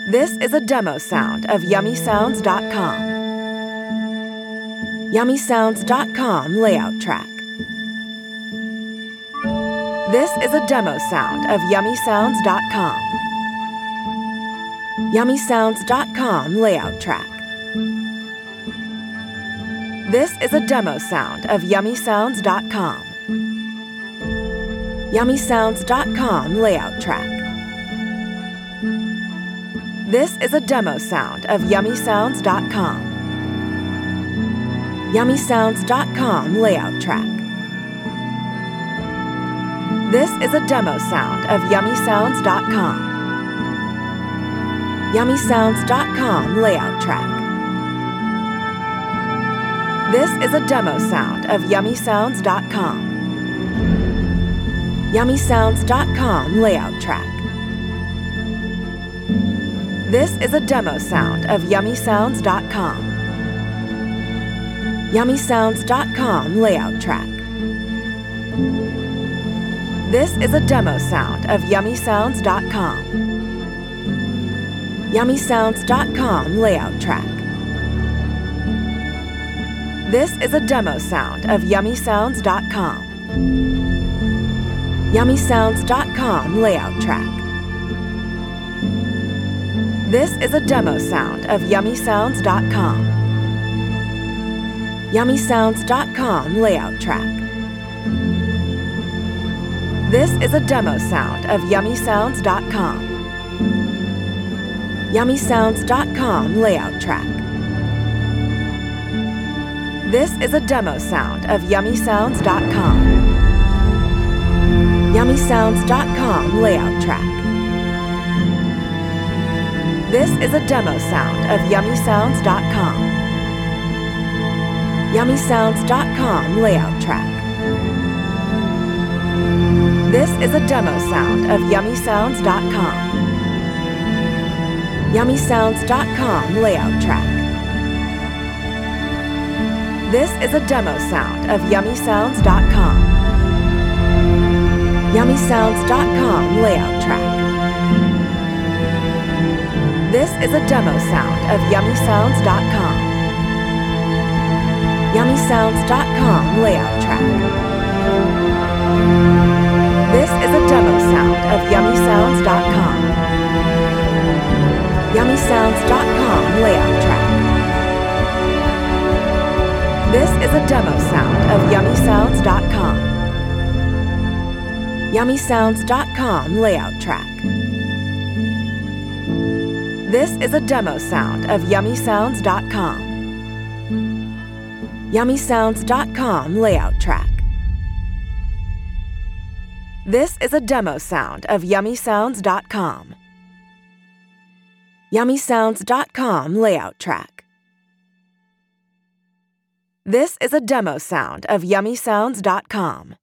This is a demo sound of YummySounds.com. YummySounds.com layout track. This is a demo sound of YummySounds.com. YummySounds.com layout track. This is a demo sound of YummySounds.com. YummySounds.com layout track. This is a demo sound of YummySounds.com. YummySounds.com layout track. This is a demo sound of YummySounds.com. YummySounds.com layout track. This is a demo sound of YummySounds.com. YummySounds.com layout track. This is a demo sound of YummySounds.com. YummySounds.com layout track. This is a demo sound of YummySounds.com. YummySounds.com layout track. This is a demo sound of YummySounds.com. YummySounds.com layout track. This is a demo sound of YummySounds.com. YummySounds.com layout track. This is a demo sound of YummySounds.com. YummySounds.com layout track. This is a demo sound of YummySounds.com. YummySounds.com layout track. This is a demo sound of YummySounds.com. YummySounds.com layout track. This is a demo sound of YummySounds.com. YummySounds.com layout track. This is a demo sound of YummySounds.com. YummySounds.com layout track. This is a demo sound of YummySounds.com. YummySounds.com layout track. This is a demo sound of YummySounds.com. YummySounds.com layout track. This is a demo sound of YummySounds.com. YummySounds.com layout track. This is a demo sound of YummySounds.com. YummySounds.com layout track. This is a demo sound of YummySounds.com. YummySounds.com layout track. This is a demo sound of YummySounds.com.